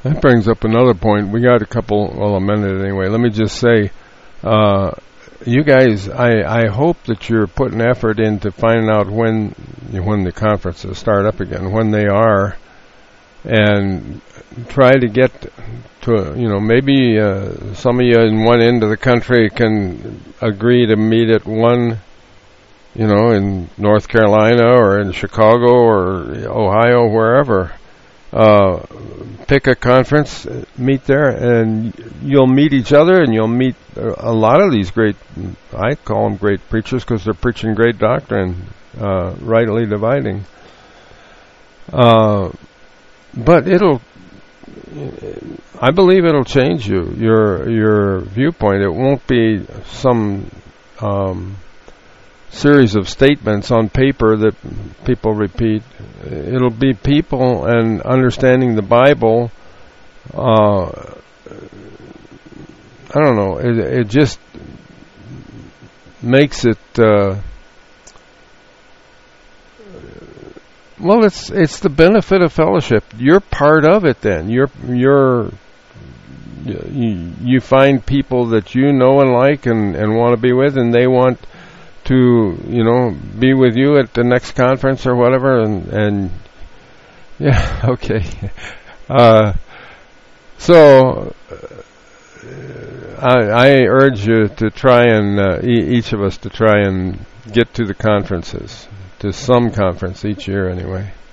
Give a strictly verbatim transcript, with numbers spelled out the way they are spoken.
That brings up another point. We got a couple, well, a minute anyway. Let me just say, uh, you guys, I, I hope that you're putting effort into finding out when when the conferences start up again, when they are, and try to get to, you know, maybe uh, some of you in one end of the country can agree to meet at one, you know, in North Carolina or in Chicago or Ohio, wherever. Uh, pick a conference, meet there, and you'll meet each other, and you'll meet a lot of these great, I call them great preachers because they're preaching great doctrine, uh, rightly dividing. Uh, but it'll, I believe it'll change you, your your viewpoint. It won't be some um, series of statements on paper that people repeat. It'll be people and understanding the Bible. Uh, I don't know. It, it just makes it. Uh, well, it's it's the benefit of fellowship. You're part of it. Then you're you're you, you find people that you know and like and, and want to be with, and they want to, you know, be with you at the next conference or whatever, and, and yeah, okay. Uh, so, uh, I, I urge you to try and, uh, e- each of us to try and get to the conferences, to some conference each year anyway.